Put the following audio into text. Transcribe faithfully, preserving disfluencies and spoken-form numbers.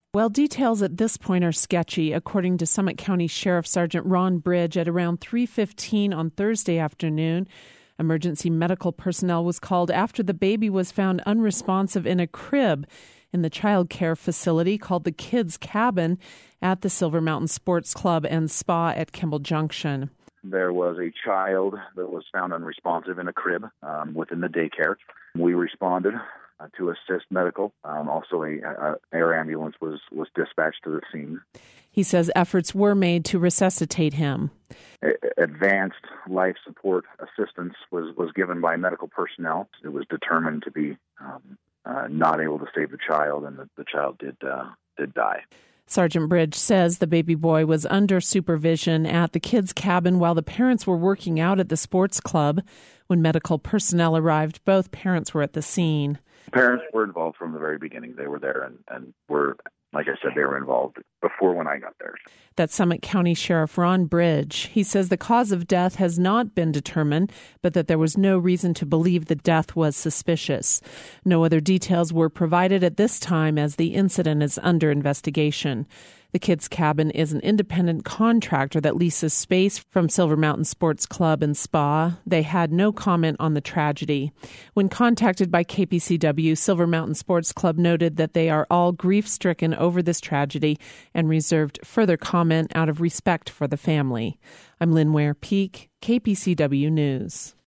Well, details at this point are sketchy. According to Summit County Sheriff Sergeant Ron Bridge, at around three fifteen on Thursday afternoon, emergency medical personnel was called after the baby was found unresponsive in a crib in the child care facility called the Kids Cabin at the Silver Mountain Sports Club and Spa at Kimball Junction. There was a child that was found unresponsive in a crib um, within the daycare. We responded uh, to assist medical. Um, also, a, a air ambulance was, was dispatched to the scene. He says efforts were made to resuscitate him. A- advanced life support assistance was, was given by medical personnel. It was determined to be um, uh, not able to save the child, and the, the child did uh, did die. Sergeant Bridge says the baby boy was under supervision at the kids' cabin while the parents were working out at the sports club. When medical personnel arrived, both parents were at the scene. Parents were involved from the very beginning. They were there and, and were, like I said, they were involved before when I got there. That's Summit County Sheriff Ron Bridge. He says the cause of death has not been determined, but that there was no reason to believe the death was suspicious. No other details were provided at this time as the incident is under investigation. The Kids Cabin is an independent contractor that leases space from Silver Mountain Sports Club and Spa. They had no comment on the tragedy. When contacted by K P C W, Silver Mountain Sports Club noted that they are all grief-stricken over this tragedy and reserved further comment out of respect for the family. I'm Lynn Ware Peak, K P C W News.